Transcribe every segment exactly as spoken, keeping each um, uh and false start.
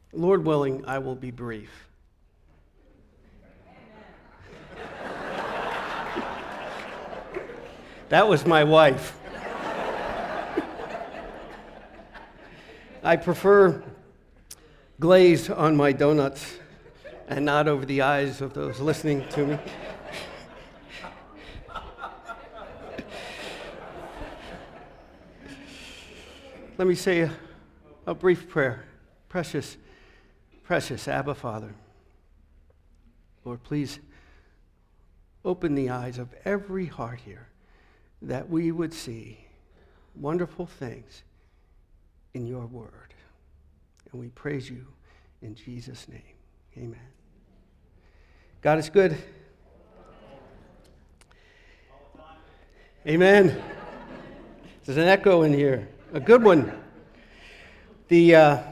Lord willing, I will be brief. That was my wife. I prefer glaze on my donuts and not over the eyes of those listening to me. Let me say a, a brief prayer. Precious, precious Abba Father, Lord, please open the eyes of every heart here that we would see wonderful things in your word. And we praise you in Jesus' name. Amen. God is good. Amen. There's an echo in here. A good one. The, uh,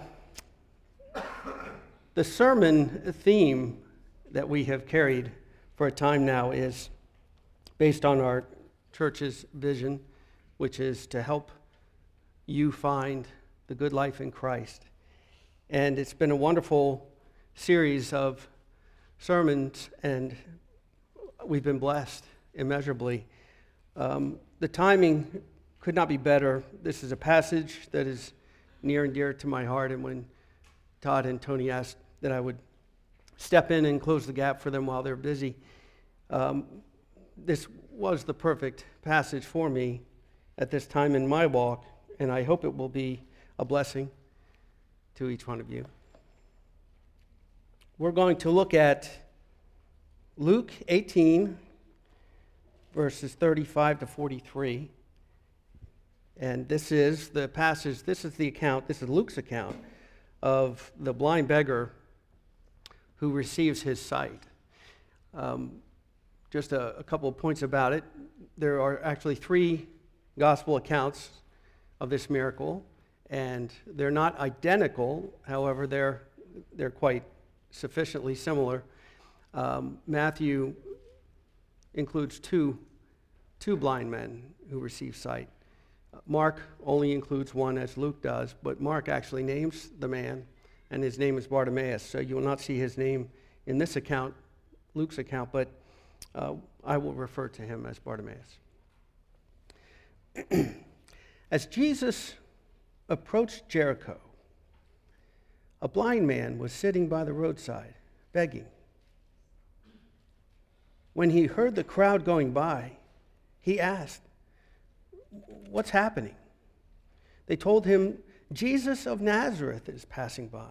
the sermon theme that we have carried for a time now is based on our church's vision, which is to help you find the good life in Christ. And it's been a wonderful series of sermons, and we've been blessed immeasurably. Um, the timing could not be better. This is a passage that is near and dear to my heart, and when Todd and Tony asked that I would step in and close the gap for them while they're busy, um, this was the perfect passage for me at this time in my walk, and I hope it will be a blessing to each one of you. We're going to look at Luke eighteen, verses thirty-five to forty-three. And this is the passage, this is the account, this is Luke's account of the blind beggar who receives his sight. Um, just a, a couple of points about it. There are actually three gospel accounts of this miracle, and they're not identical. However, they're they're quite sufficiently similar. Um, Matthew includes two two blind men who receive sight. Mark only includes one, as Luke does, but Mark actually names the man, and his name is Bartimaeus. So you will not see his name in this account, Luke's account, but uh, I will refer to him as Bartimaeus. As Jesus approached Jericho, a blind man was sitting by the roadside, begging. When he heard the crowd going by, he asked, "What's happening?" They told him, "Jesus of Nazareth is passing by."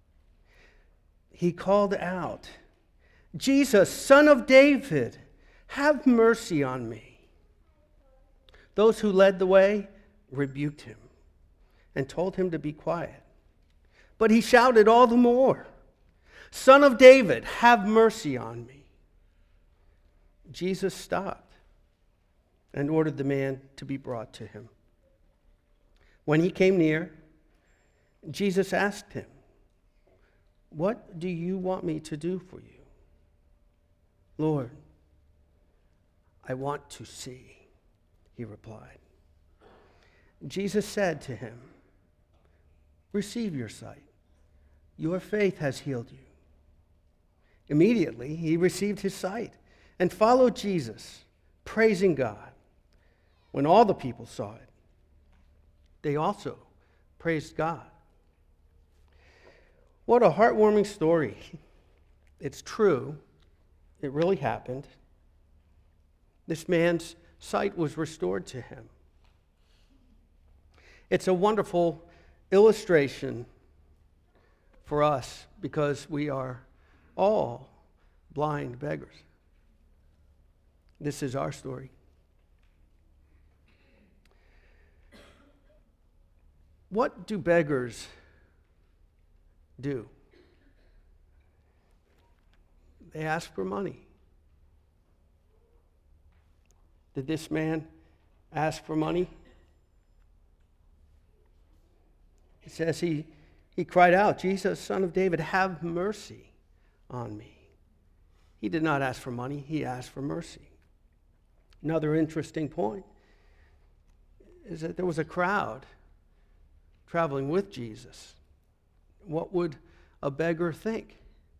He called out, "Jesus, Son of David, have mercy on me." Those who led the way rebuked him and told him to be quiet. But he shouted all the more, "Son of David, have mercy on me." Jesus stopped and ordered the man to be brought to him. When he came near, Jesus asked him, "What do you want me to do for you?" "Lord, I want to see," he replied. Jesus said to him, "Receive your sight. Your faith has healed you." Immediately he received his sight and followed Jesus, praising God. When all the people saw it, they also praised God. What a heartwarming story. It's true. It really happened. This man's sight was restored to him. It's a wonderful illustration for us because we are all blind beggars. This is our story. What do beggars do? They ask for money. Did this man ask for money? It says he, he cried out, "Jesus, Son of David, have mercy on me." He did not ask for money, he asked for mercy. Another interesting point is that there was a crowd traveling with Jesus. What would a beggar think?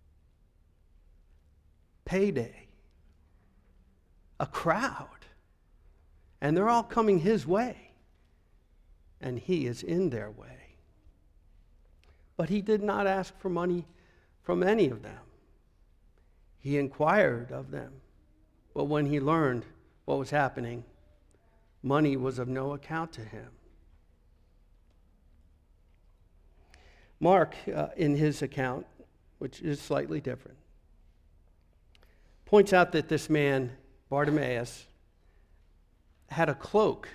Payday. A crowd. And they're all coming his way. And he is in their way. But he did not ask for money from any of them. He inquired of them. But when he learned what was happening, money was of no account to him. Mark, uh, in his account, which is slightly different, points out that this man, Bartimaeus, had a cloak.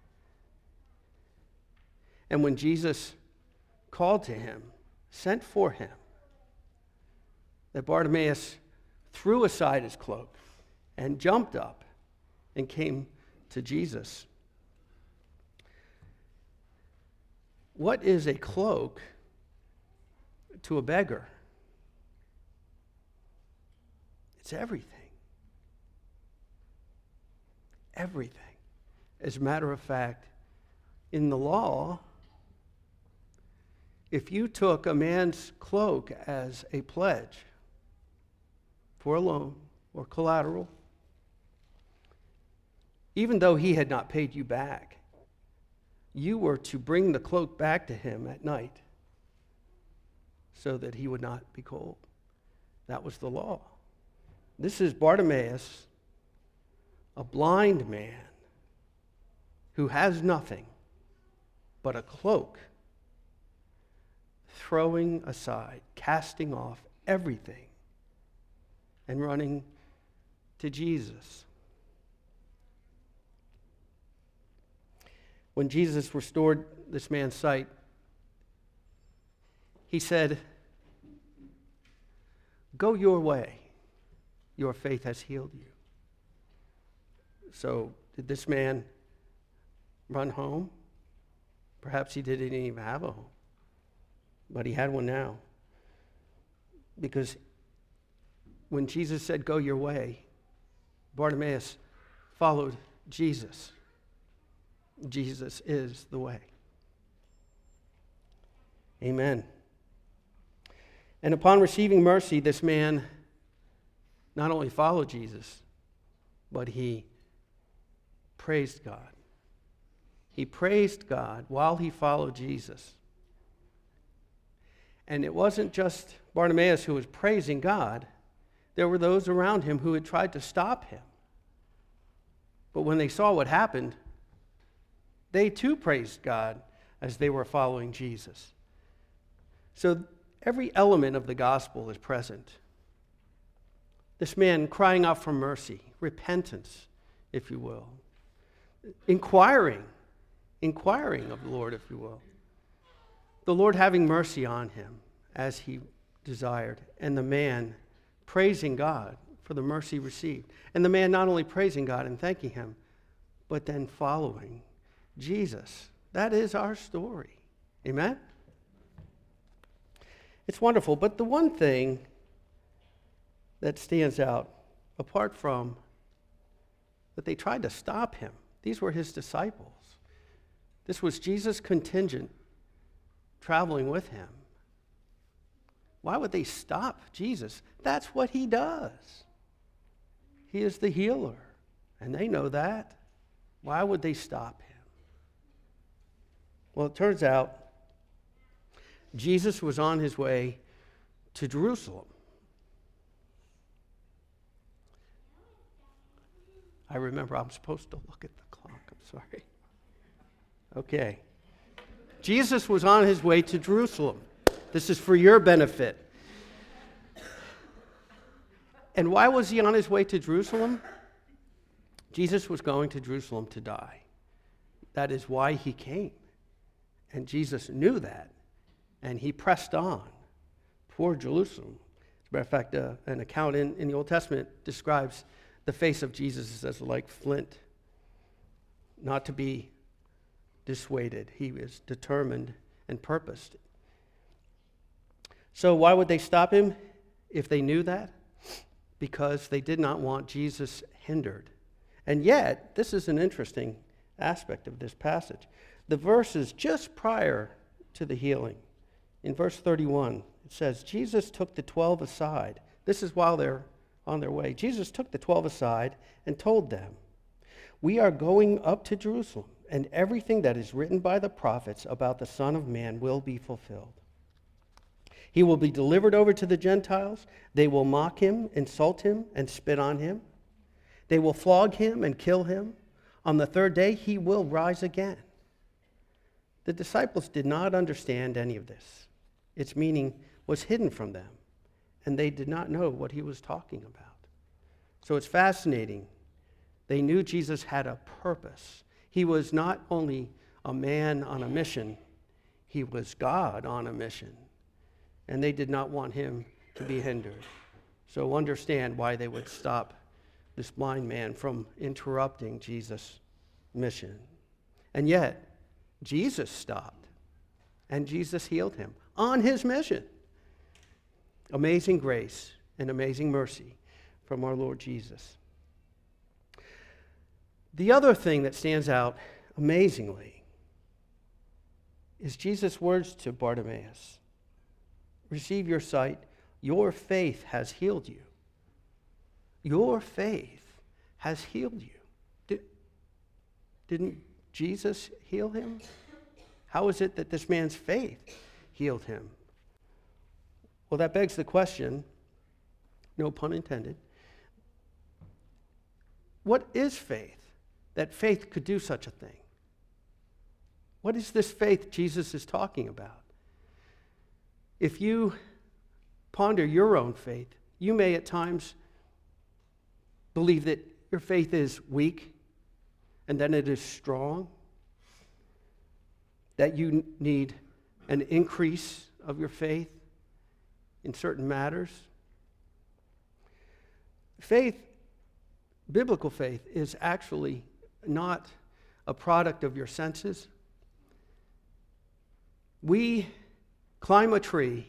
And when Jesus called to him, sent for him, that Bartimaeus threw aside his cloak and jumped up and came to Jesus. What is a cloak to a beggar? It's everything. Everything. As a matter of fact, in the law, if you took a man's cloak as a pledge for a loan or collateral, even though he had not paid you back, you were to bring the cloak back to him at night so that he would not be cold. That was the law. This is Bartimaeus, a blind man who has nothing but a cloak, throwing aside, casting off everything, and running to Jesus. When Jesus restored this man's sight, he said, "Go your way. Your faith has healed you." So, did this man run home? Perhaps he didn't even have a home, but he had one now. Because when Jesus said, "Go your way," Bartimaeus followed Jesus. Jesus is the way. Amen. And upon receiving mercy, this man not only followed Jesus, but he praised God. He praised God while he followed Jesus. And it wasn't just Bartimaeus who was praising God. There were those around him who had tried to stop him. But when they saw what happened, they too praised God as they were following Jesus. So every element of the gospel is present. This man crying out for mercy, repentance, if you will. Inquiring, inquiring of the Lord, if you will. The Lord having mercy on him as he desired, and the man praising God for the mercy received. And the man not only praising God and thanking him, but then following Jesus. That is our story. Amen? It's wonderful, but the one thing that stands out, apart from that they tried to stop him, these were his disciples. This was Jesus' contingent traveling with him. Why would they stop Jesus? That's what he does. He is the healer, and they know that. Why would they stop him? Well, it turns out Jesus was on his way to Jerusalem. I remember I'm supposed to look at the clock. I'm sorry. Okay. Jesus was on his way to Jerusalem. This is for your benefit. And why was he on his way to Jerusalem? Jesus was going to Jerusalem to die. That is why he came. And Jesus knew that. And he pressed on toward Jerusalem. As a matter of fact, uh, an account in, in the Old Testament describes the face of Jesus as like flint, not to be dissuaded. He was determined and purposed. So why would they stop him if they knew that? Because they did not want Jesus hindered. And yet, this is an interesting aspect of this passage. The verses just prior to the healing, In verse thirty-one, it says, Jesus took the twelve aside. This is while they're on their way. Jesus took the twelve aside and told them, "We are going up to Jerusalem, and everything that is written by the prophets about the Son of Man will be fulfilled. He will be delivered over to the Gentiles. They will mock him, insult him, and spit on him. They will flog him and kill him. On the third day, he will rise again." The disciples did not understand any of this. Its meaning was hidden from them, and they did not know what he was talking about. So it's fascinating. They knew Jesus had a purpose. He was not only a man on a mission, he was God on a mission. And they did not want him to be hindered. So understand why they would stop this blind man from interrupting Jesus' mission. And yet, Jesus stopped, and Jesus healed him on his mission. Amazing grace and amazing mercy from our Lord Jesus. The other thing that stands out amazingly is Jesus' words to Bartimaeus. "Receive your sight. Your faith has healed you." Your faith has healed you. Did, didn't Jesus heal him? How is it that this man's faith healed him? Well, that begs the question, no pun intended, what is faith? That faith could do such a thing. What is this faith Jesus is talking about? If you ponder your own faith, you may at times believe that your faith is weak and then it is strong, that you need an increase of your faith in certain matters. Faith, biblical faith, is actually not a product of your senses. We climb a tree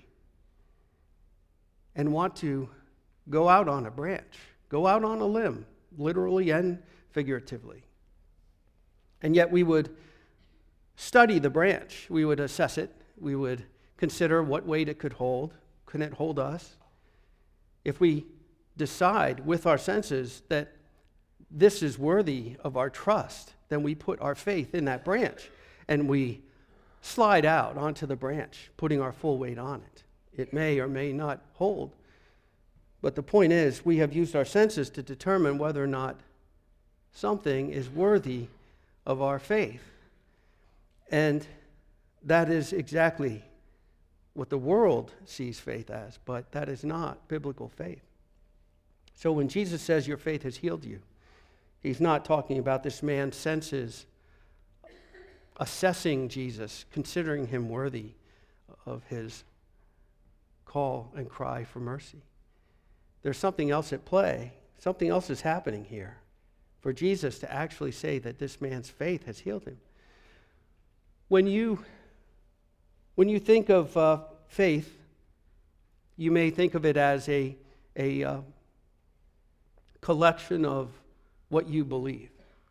and want to go out on a branch, go out on a limb, literally and figuratively. And yet we would study the branch. We would assess it. We would consider what weight it could hold. Can it hold us? If we decide with our senses that this is worthy of our trust, then we put our faith in that branch and we slide out onto the branch, putting our full weight on it. It may or may not hold. But the point is, we have used our senses to determine whether or not something is worthy of our faith. And that is exactly what the world sees faith as, but that is not biblical faith. So when Jesus says your faith has healed you, he's not talking about this man's senses assessing Jesus, considering him worthy of his call and cry for mercy. There's something else at play. Something else is happening here for Jesus to actually say that this man's faith has healed him. When you, when you think of uh, faith, you may think of it as a, a uh, collection of what you believe.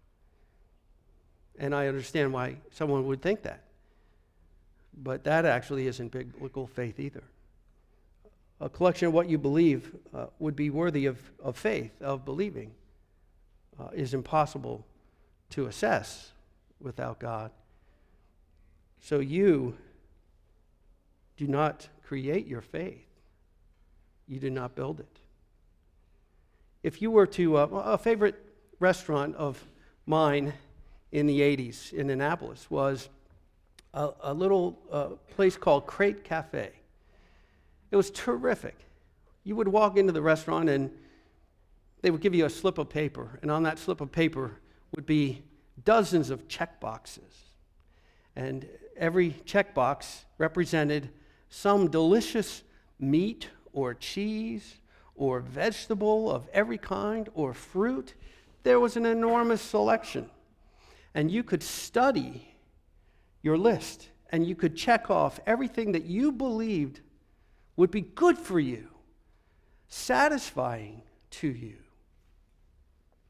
And I understand why someone would think that. But that actually isn't biblical faith either. A collection of what you believe uh, would be worthy of, of faith, of believing, uh, is impossible to assess without God. So you do not create your faith. You do not build it. If you were to, uh, a favorite restaurant of mine in the eighties in Annapolis was a, a little uh, place called Crate Cafe. It was terrific. You would walk into the restaurant and they would give you a slip of paper, and on that slip of paper would be dozens of check boxes. And every checkbox represented some delicious meat or cheese or vegetable of every kind or fruit. There was an enormous selection. And you could study your list and you could check off everything that you believed would be good for you, satisfying to you.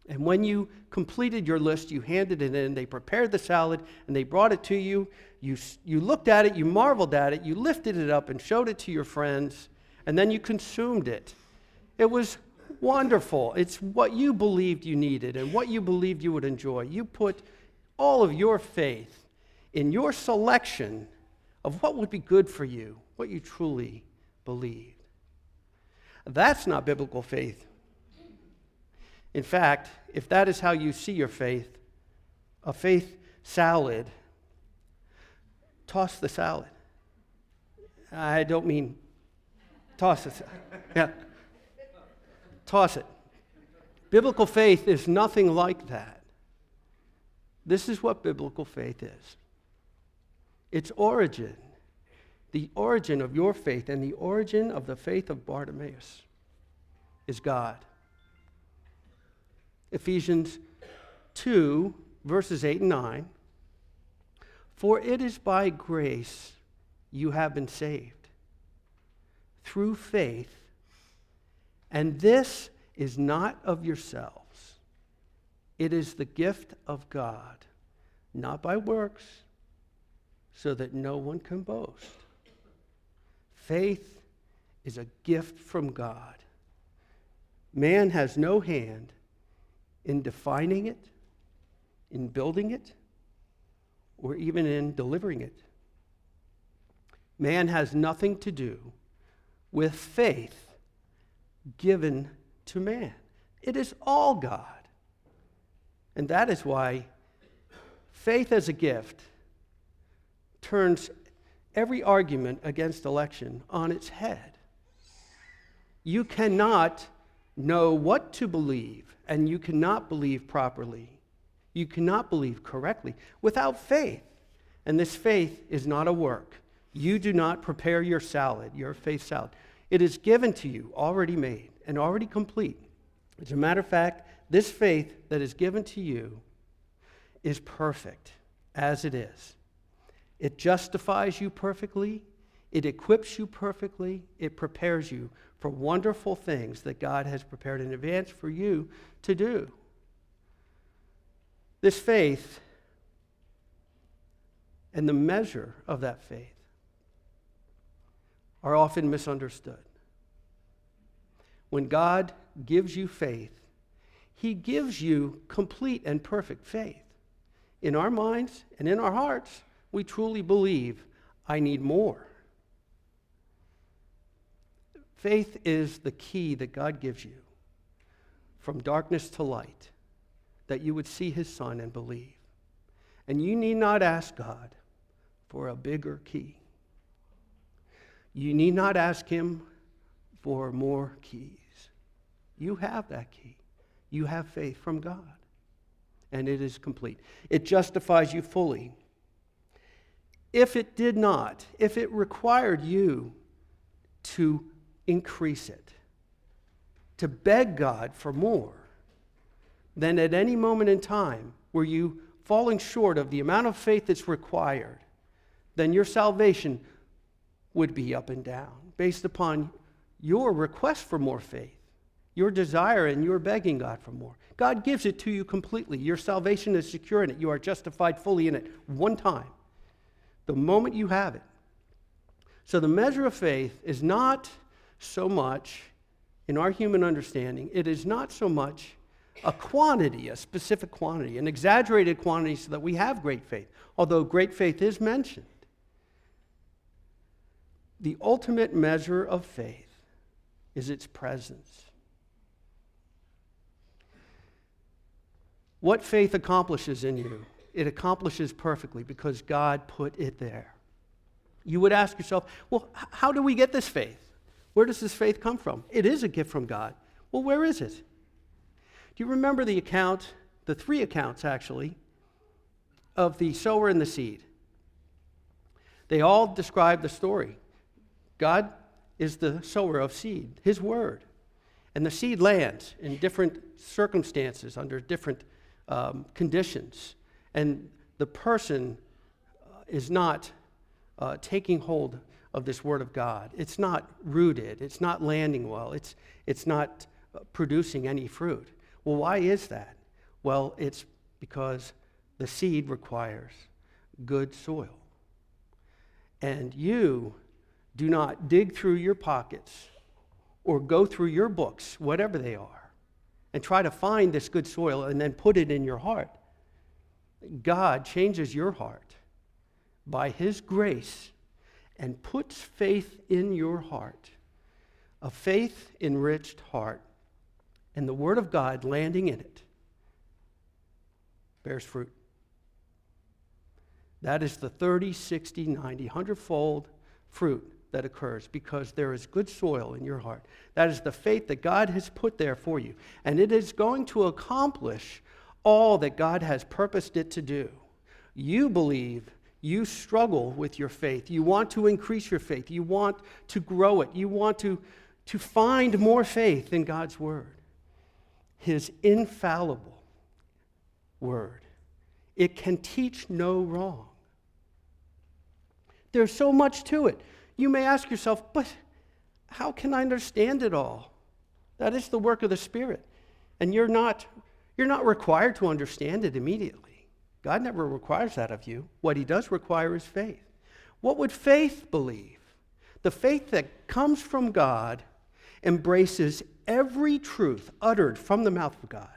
And when you completed your list, you handed it in, they prepared the salad, and they brought it to you. You, you looked at it, you marveled at it, you lifted it up and showed it to your friends, and then you consumed it. It was wonderful. It's what you believed you needed and what you believed you would enjoy. You put all of your faith in your selection of what would be good for you, what you truly believed. That's not biblical faith. In fact, if that is how you see your faith, a faith salad, toss the salad. I don't mean toss it. Yeah. Toss it. Biblical faith is nothing like that. This is what biblical faith is. Its origin, the origin of your faith and the origin of the faith of Bartimaeus is God. Ephesians two, verses eight and nine. For it is by grace you have been saved, through faith, and this is not of yourselves. It is the gift of God, not by works, so that no one can boast. Faith is a gift from God. Man has no hand in defining it, in building it, or even in delivering it. Man has nothing to do with faith given to man. It is all God. And that is why faith as a gift turns every argument against election on its head. You cannot know what to believe, and you cannot believe properly. You cannot believe correctly without faith. And this faith is not a work. You do not prepare your salad, your faith salad. It is given to you, already made and already complete. As a matter of fact, this faith that is given to you is perfect as it is. It justifies you perfectly. It equips you perfectly. It prepares you for wonderful things that God has prepared in advance for you to do. This faith and the measure of that faith are often misunderstood. When God gives you faith, He gives you complete and perfect faith. In our minds and in our hearts, we truly believe, I need more. Faith is the key that God gives you from darkness to light, that you would see His Son and believe. And you need not ask God for a bigger key. You need not ask Him for more keys. You have that key. You have faith from God, and it is complete. It justifies you fully. If it did not, if it required you to increase it, to beg God for more, then at any moment in time were you falling short of the amount of faith that's required, then your salvation would be up and down based upon your request for more faith, your desire and your begging God for more. God gives it to you completely. Your salvation is secure in it. You are justified fully in it one time, the moment you have it. So the measure of faith is not so much, in our human understanding, it is not so much a quantity, a specific quantity, an exaggerated quantity so that we have great faith, although great faith is mentioned. The ultimate measure of faith is its presence. What faith accomplishes in you, it accomplishes perfectly because God put it there. You would ask yourself, well, how do we get this faith? Where does this faith come from? It is a gift from God. Well, where is it? Do you remember the account, the three accounts actually, of the sower and the seed? They all describe the story. God is the sower of seed, His word. And the seed lands in different circumstances, under different um, conditions. And the person uh, is not uh, taking hold of this word of God. It's not rooted. It's not landing well. It's, it's not uh, producing any fruit. Well, why is that? Well, it's because the seed requires good soil. And you do not dig through your pockets or go through your books, whatever they are, and try to find this good soil and then put it in your heart. God changes your heart by his grace and puts faith in your heart, a faith-enriched heart, and the Word of God landing in it bears fruit. That is the thirty, sixty, ninety, one hundred-fold fruit that occurs because there is good soil in your heart. That is the faith that God has put there for you. And it is going to accomplish all that God has purposed it to do. You believe, you struggle with your faith. You want to increase your faith. You want to grow it. You want to, to find more faith in God's Word. His infallible Word. It can teach no wrong. There's so much to it. You may ask yourself, but how can I understand it all? That is the work of the Spirit. And you're not, you're not required to understand it immediately. God never requires that of you. What he does require is faith. What would faith believe? The faith that comes from God embraces every truth uttered from the mouth of God.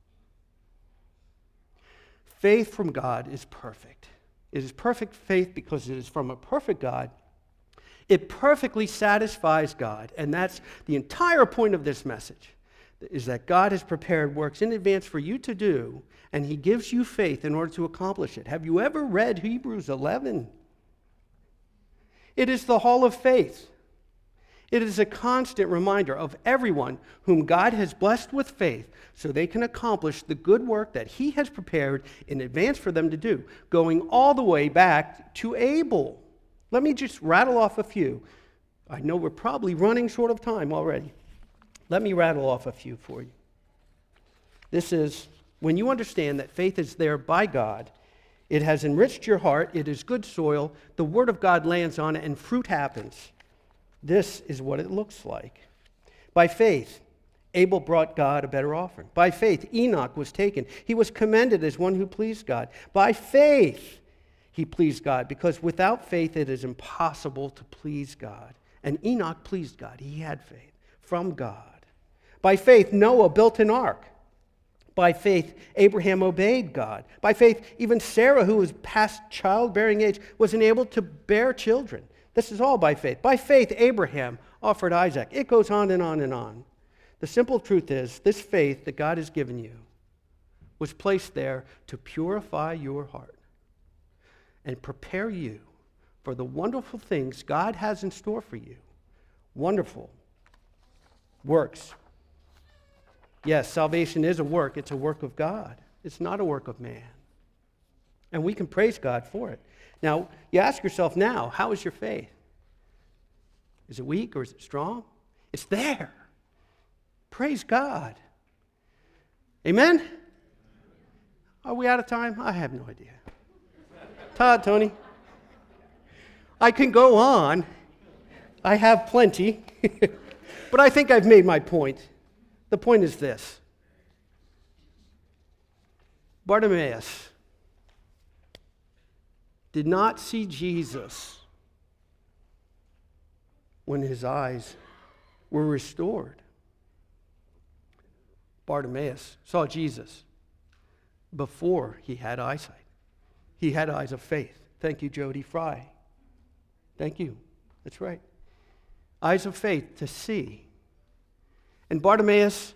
Faith from God is perfect. It is perfect faith because it is from a perfect God. It perfectly satisfies God, and that's the entire point of this message, is that God has prepared works in advance for you to do, and he gives you faith in order to accomplish it. Have you ever read Hebrews eleven? It is the hall of faith. It is a constant reminder of everyone whom God has blessed with faith so they can accomplish the good work that he has prepared in advance for them to do, going all the way back to Abel. Let me just rattle off a few. I know we're probably running short of time already. Let me rattle off a few for you. This is when you understand that faith is there by God, it has enriched your heart, it is good soil, the Word of God lands on it, and fruit happens. This is what it looks like. By faith, Abel brought God a better offering. By faith, Enoch was taken. He was commended as one who pleased God. By faith, he pleased God, because without faith it is impossible to please God. And Enoch pleased God. He had faith from God. By faith, Noah built an ark. By faith, Abraham obeyed God. By faith, even Sarah, who was past childbearing age, was enabled to bear children. This is all by faith. By faith, Abraham offered Isaac. It goes on and on and on. The simple truth is, this faith that God has given you was placed there to purify your heart and prepare you for the wonderful things God has in store for you. Wonderful works. Yes, salvation is a work. It's a work of God. It's not a work of man. And we can praise God for it. Now, you ask yourself now, how is your faith? Is it weak or is it strong? It's there. Praise God. Amen? Are we out of time? I have no idea. Todd, Tony. I can go on. I have plenty. But I think I've made my point. The point is this. Bartimaeus did not see Jesus when his eyes were restored. Bartimaeus saw Jesus before he had eyesight. He had eyes of faith. Thank you, Jody Fry. Thank you. That's right. Eyes of faith to see. And Bartimaeus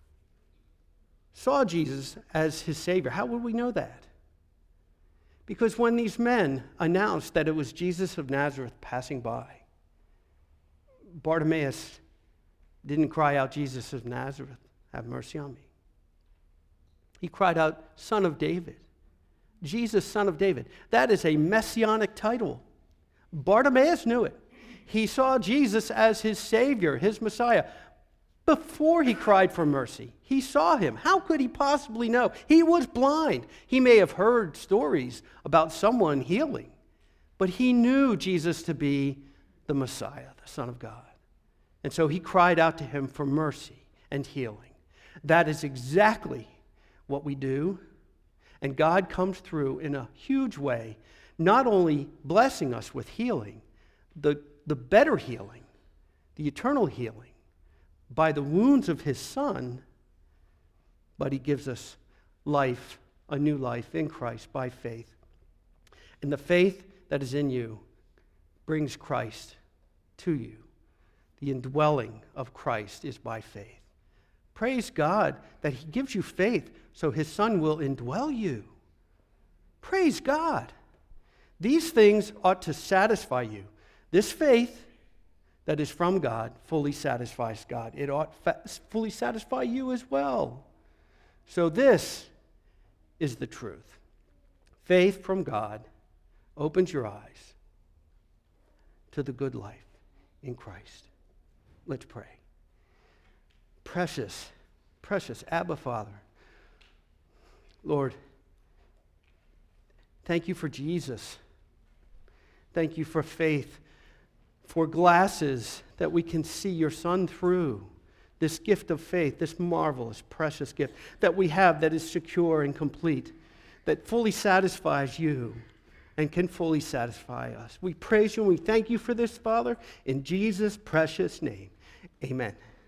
saw Jesus as his Savior. How would we know that? Because when these men announced that it was Jesus of Nazareth passing by, Bartimaeus didn't cry out, Jesus of Nazareth, have mercy on me. He cried out, Son of David. Jesus, Son of David. That is a messianic title. Bartimaeus knew it. He saw Jesus as his Savior, his Messiah. Before he cried for mercy, he saw him. How could he possibly know? He was blind. He may have heard stories about someone healing, but he knew Jesus to be the Messiah, the Son of God. And so he cried out to him for mercy and healing. That is exactly what we do, and God comes through in a huge way, not only blessing us with healing, the, the better healing, the eternal healing, by the wounds of his Son, but he gives us life, a new life in Christ by faith. And the faith that is in you brings Christ to you. The indwelling of Christ is by faith. Praise God that he gives you faith so his Son will indwell you. Praise God. These things ought to satisfy you. This faith that is from God fully satisfies God. It ought fa- fully satisfy you as well. So this is the truth. Faith from God opens your eyes to the good life in Christ. Let's pray. Precious, precious Abba Father, Lord, thank you for Jesus. Thank you for faith, for glasses that we can see your Son through. This gift of faith, this marvelous, precious gift that we have that is secure and complete, that fully satisfies you and can fully satisfy us. We praise you and we thank you for this, Father, in Jesus' precious name. Amen.